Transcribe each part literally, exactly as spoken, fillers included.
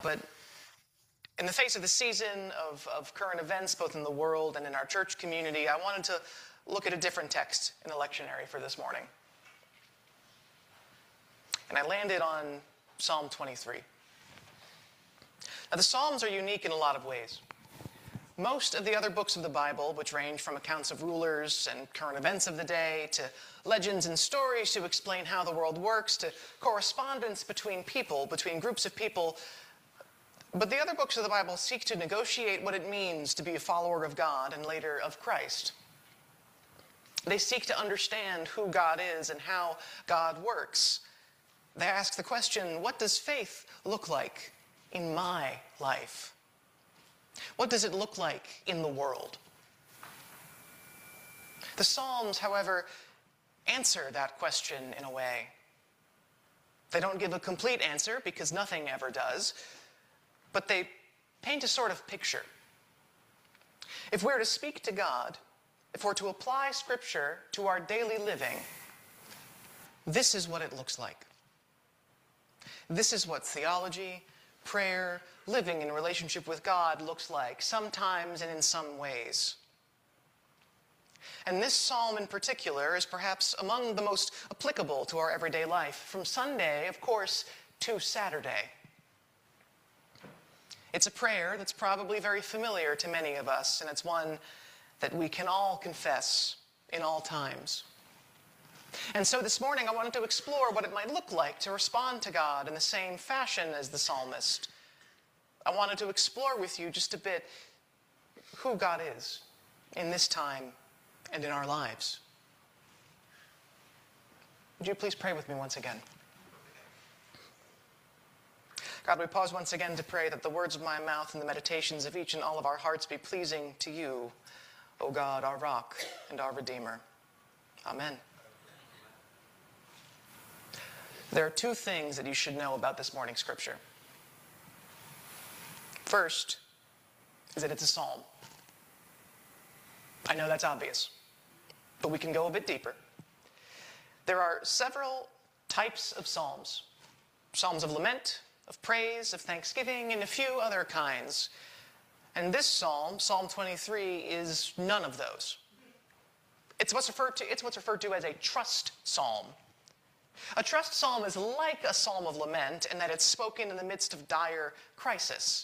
But in the face of the season of, of current events, both in the world and in our church community, I wanted to look at a different text in the lectionary for this morning. And I landed on Psalm twenty-three. Now, the Psalms are unique in a lot of ways. Most of the other books of the Bible, which range from accounts of rulers and current events of the day, to legends and stories to explain how the world works, to correspondence between people, between groups of people, but the other books of the Bible seek to negotiate what it means to be a follower of God and later of Christ. They seek to understand who God is and how God works. They ask the question, what does faith look like in my life? What does it look like in the world? The Psalms, however, answer that question in a way. They don't give a complete answer because nothing ever does, but they paint a sort of picture. If we're to speak to God, if we're to apply Scripture to our daily living, this is what it looks like. This is what theology, prayer, living in relationship with God looks like, sometimes and in some ways. And this psalm in particular is perhaps among the most applicable to our everyday life, from Sunday, of course, to Saturday. It's a prayer that's probably very familiar to many of us, and it's one that we can all confess in all times. And so this morning I wanted to explore what it might look like to respond to God in the same fashion as the psalmist. I wanted to explore with you just a bit who God is in this time and in our lives. Would you please pray with me once again? God, we pause once again to pray that the words of my mouth and the meditations of each and all of our hearts be pleasing to you, O God, our rock and our Redeemer. Amen. There are two things that you should know about this morning's scripture. First is that it's a psalm. I know that's obvious, but we can go a bit deeper. There are several types of psalms. Psalms of lament, of praise, of thanksgiving, and a few other kinds. And this psalm, Psalm twenty-three, is none of those. It's what's referred to, it's what's referred to as a trust psalm. A trust psalm is like a psalm of lament in that it's spoken in the midst of dire crisis.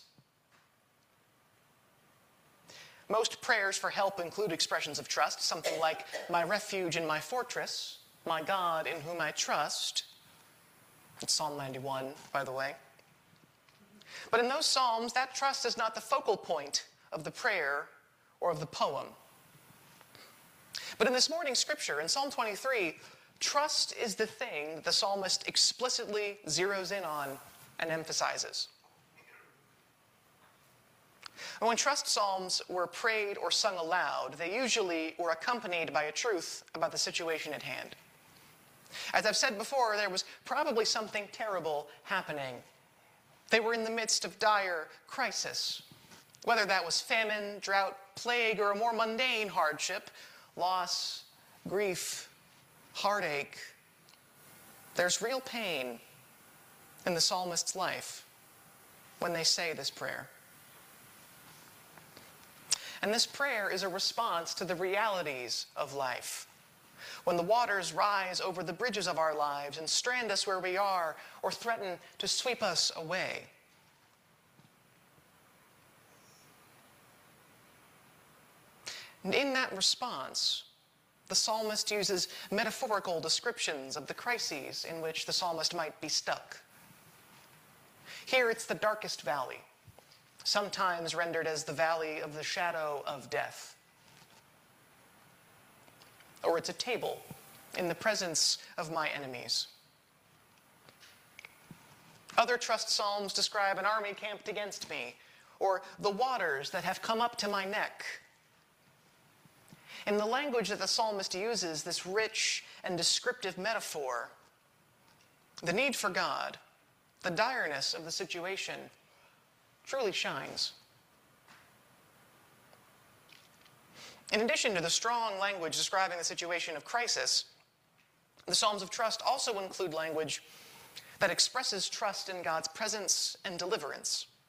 Most prayers for help include expressions of trust, something like, my refuge and my fortress, my God in whom I trust. It's Psalm ninety-one, by the way. But in those psalms, that trust is not the focal point of the prayer or of the poem. But in this morning's scripture, in Psalm twenty-three, trust is the thing that the psalmist explicitly zeroes in on and emphasizes. And when trust psalms were prayed or sung aloud, they usually were accompanied by a truth about the situation at hand. As I've said before, there was probably something terrible happening. They were in the midst of dire crisis. Whether that was famine, drought, plague, or a more mundane hardship, loss, grief, heartache, there's real pain in the psalmist's life when they say this prayer. And this prayer is a response to the realities of life. When the waters rise over the bridges of our lives and strand us where we are or threaten to sweep us away. And in that response, the psalmist uses metaphorical descriptions of the crises in which the psalmist might be stuck. Here it's the darkest valley, sometimes rendered as the valley of the shadow of death. Or it's a table in the presence of my enemies. Other trust psalms describe an army camped against me, or the waters that have come up to my neck. In the language that the psalmist uses, this rich and descriptive metaphor, the need for God, the direness of the situation, truly shines. In addition to the strong language describing the situation of crisis, the Psalms of Trust also include language that expresses trust in God's presence and deliverance.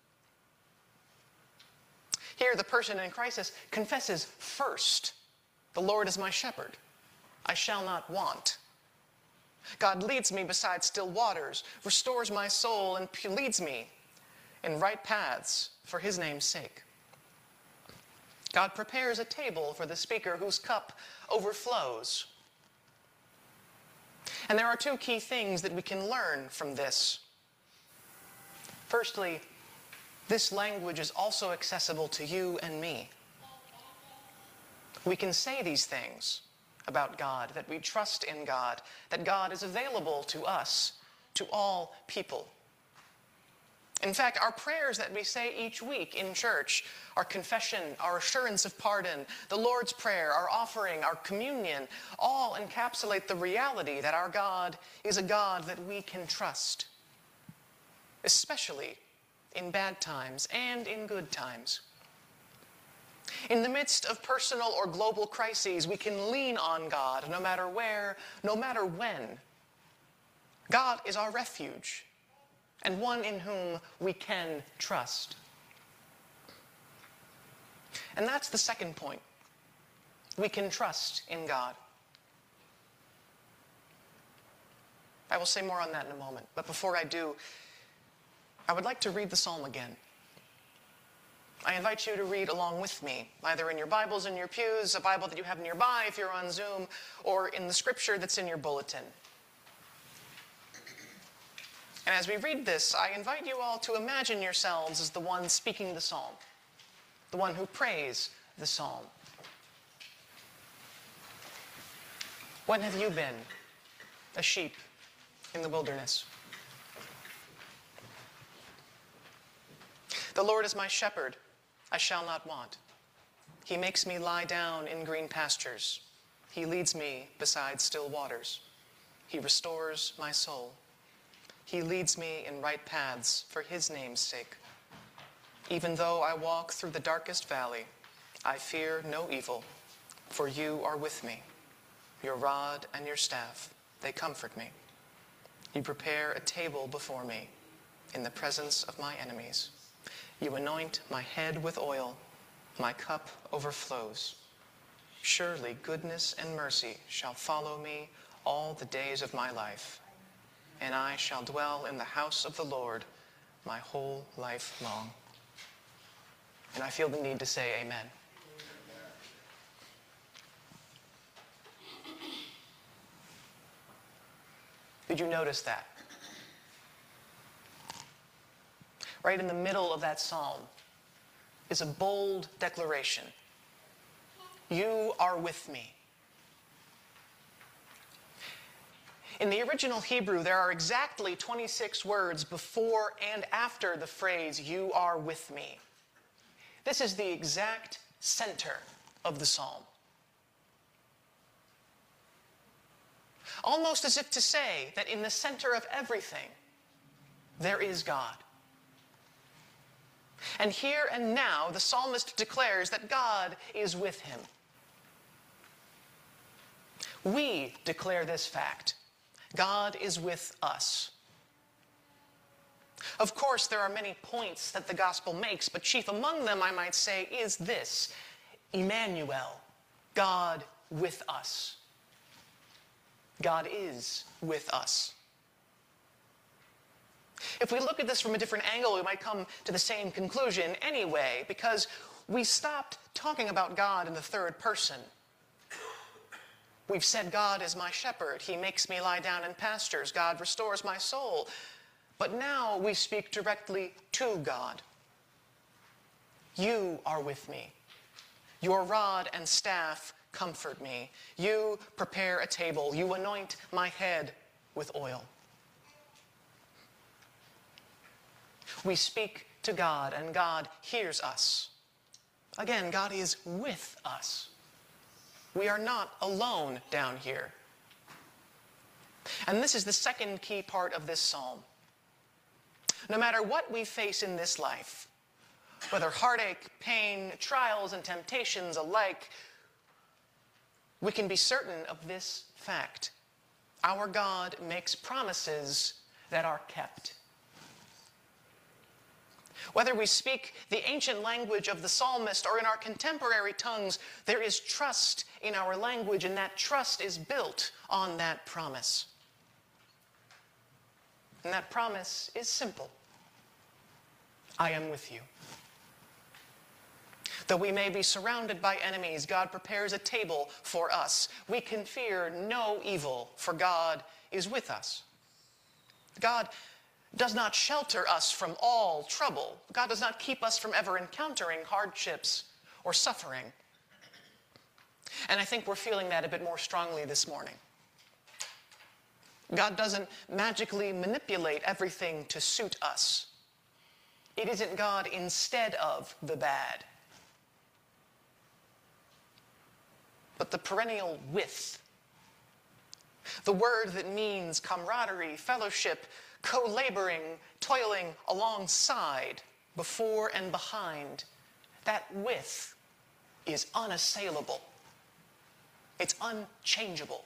Here, the person in crisis confesses first, "The Lord is my shepherd. I shall not want." God leads me beside still waters, restores my soul, and leads me in right paths for his name's sake. God prepares a table for the speaker whose cup overflows. And there are two key things that we can learn from this. Firstly, this language is also accessible to you and me. We can say these things about God, that we trust in God, that God is available to us, to all people. In fact, our prayers that we say each week in church, our confession, our assurance of pardon, the Lord's Prayer, our offering, our communion, all encapsulate the reality that our God is a God that we can trust, especially in bad times and in good times. In the midst of personal or global crises, we can lean on God no matter where, no matter when. God is our refuge, and one in whom we can trust. And that's the second point. We can trust in God. I will say more on that in a moment, but before I do, I would like to read the psalm again. I invite you to read along with me, either in your Bibles in your pews, a Bible that you have nearby if you're on Zoom, or in the scripture that's in your bulletin. And as we read this, I invite you all to imagine yourselves as the one speaking the psalm, the one who prays the psalm. When have you been a sheep in the wilderness? The Lord is my shepherd, I shall not want. He makes me lie down in green pastures. He leads me beside still waters. He restores my soul. He leads me in right paths for his name's sake. Even though I walk through the darkest valley, I fear no evil, for you are with me. Your rod and your staff, they comfort me. You prepare a table before me in the presence of my enemies. You anoint my head with oil, my cup overflows. Surely goodness and mercy shall follow me all the days of my life, and I shall dwell in the house of the Lord my whole life long. And I feel the need to say amen. Did you notice that? Right in the middle of that psalm is a bold declaration. You are with me. In the original Hebrew, there are exactly twenty-six words before and after the phrase, you are with me. This is the exact center of the psalm. Almost as if to say that in the center of everything, there is God. And here and now, the psalmist declares that God is with him. We declare this fact. God is with us. Of course, there are many points that the gospel makes, but chief among them, I might say, is this: Emmanuel, God with us. God is with us. If we look at this from a different angle, we might come to the same conclusion anyway, because we stopped talking about God in the third person. We've said, God is my shepherd. He makes me lie down in pastures. God restores my soul. But now we speak directly to God. You are with me. Your rod and staff comfort me. You prepare a table. You anoint my head with oil. We speak to God, and God hears us. Again, God is with us. We are not alone down here. And this is the second key part of this psalm. No matter what we face in this life, whether heartache, pain, trials, and temptations alike, we can be certain of this fact. Our God makes promises that are kept. Whether we speak the ancient language of the psalmist or in our contemporary tongues, there is trust in our language, and that trust is built on that promise. And that promise is simple. I am with you. Though we may be surrounded by enemies, God prepares a table for us. We can fear no evil, for God is with us. God does not shelter us from all trouble. God does not keep us from ever encountering hardships or suffering. And I think we're feeling that a bit more strongly this morning. God doesn't magically manipulate everything to suit us. It isn't God instead of the bad, but the perennial with. The word that means camaraderie, fellowship, co-laboring, toiling alongside, before and behind. That with is unassailable. It's unchangeable.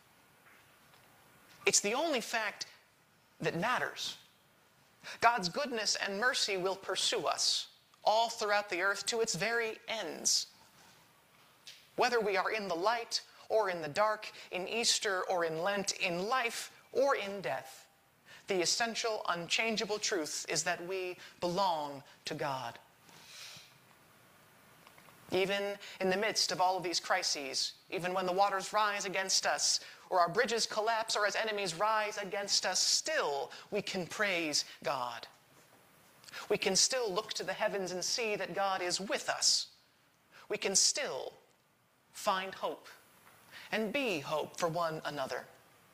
It's the only fact that matters. God's goodness and mercy will pursue us all throughout the earth to its very ends. Whether we are in the light or in the dark, in Easter or in Lent, in life or in death, the essential, unchangeable truth is that we belong to God. Even in the midst of all of these crises, even when the waters rise against us, or our bridges collapse, or as enemies rise against us, still we can praise God. We can still look to the heavens and see that God is with us. We can still find hope and be hope for one another.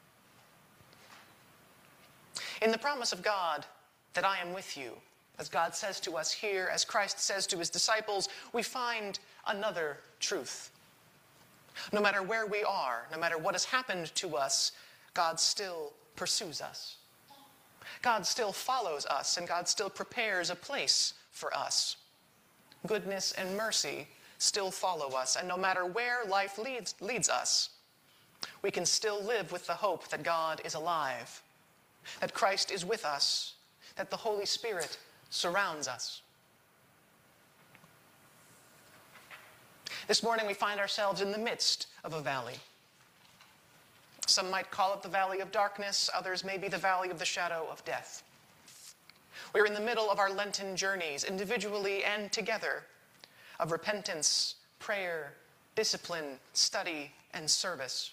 In the promise of God that I am with you, as God says to us here, as Christ says to his disciples, we find another truth. No matter where we are, no matter what has happened to us, God still pursues us. God still follows us, and God still prepares a place for us. Goodness and mercy still follow us, and no matter where life leads, leads us, we can still live with the hope that God is alive, that Christ is with us, that the Holy Spirit surrounds us. This morning we find ourselves in the midst of a valley. Some might call it the valley of darkness, others may be the valley of the shadow of death. We're in the middle of our Lenten journeys, individually and together, of repentance, prayer, discipline, study, and service.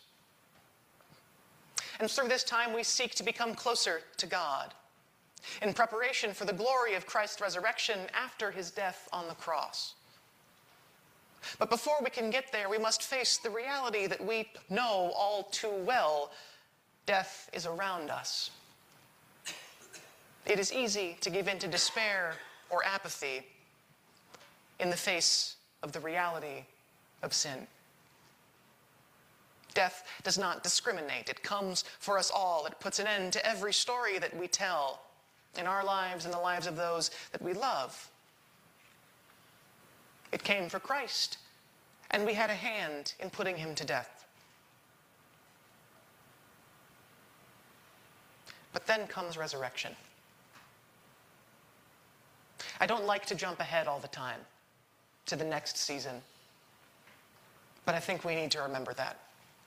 And through this time we seek to become closer to God, in preparation for the glory of Christ's resurrection after his death on the cross. But before we can get there, we must face the reality that we know all too well. Death is around us. It is easy to give in to despair or apathy in the face of the reality of sin. Death does not discriminate. It comes for us all. It puts an end to every story that we tell in our lives and the lives of those that we love. It came for Christ, and we had a hand in putting him to death. But then comes resurrection. I don't like to jump ahead all the time to the next season, but I think we need to remember that.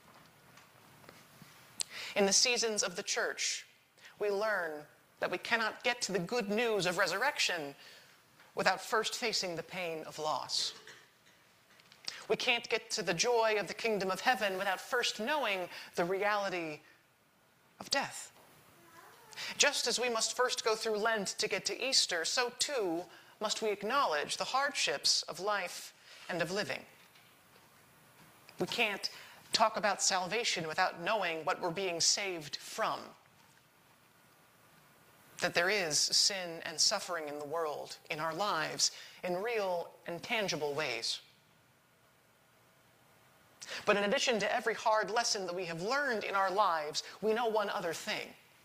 In the seasons of the church, we learn that we cannot get to the good news of resurrection without first facing the pain of loss. We can't get to the joy of the kingdom of heaven without first knowing the reality of death. Just as we must first go through Lent to get to Easter, so too must we acknowledge the hardships of life and of living. We can't talk about salvation without knowing what we're being saved from. That there is sin and suffering in the world, in our lives, in real and tangible ways. But in addition to every hard lesson that we have learned in our lives, we know one other thing.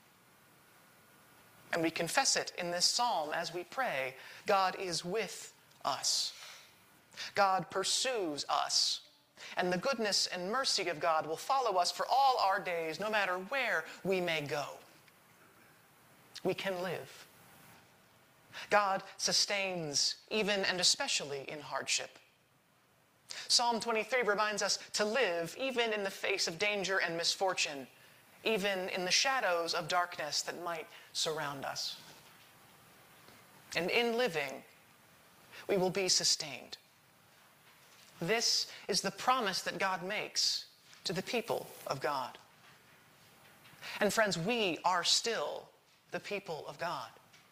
And we confess it in this psalm as we pray. God is with us. God pursues us. And the goodness and mercy of God will follow us for all our days, no matter where we may go. We can live. God sustains even and especially in hardship. Psalm twenty-three reminds us to live even in the face of danger and misfortune, even in the shadows of darkness that might surround us. And in living, we will be sustained. This is the promise that God makes to the people of God. And friends, we are still the people of God.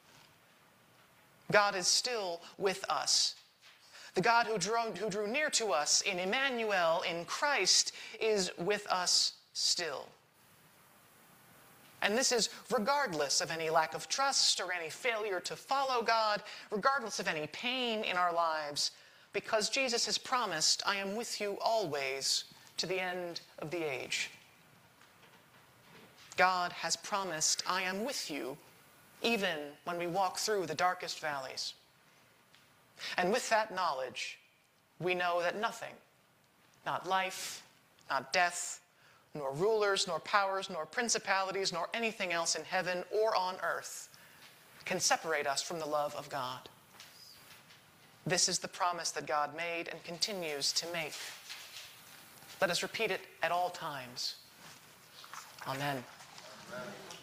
God is still with us. The God who drew, who drew near to us in Emmanuel, in Christ, is with us still. And this is regardless of any lack of trust or any failure to follow God, regardless of any pain in our lives, because Jesus has promised, I am with you always to the end of the age. God has promised, I am with you even when we walk through the darkest valleys. And with that knowledge, we know that nothing, not life, not death, nor rulers, nor powers, nor principalities, nor anything else in heaven or on earth can separate us from the love of God. This is the promise that God made and continues to make. Let us repeat it at all times. Amen. Amen.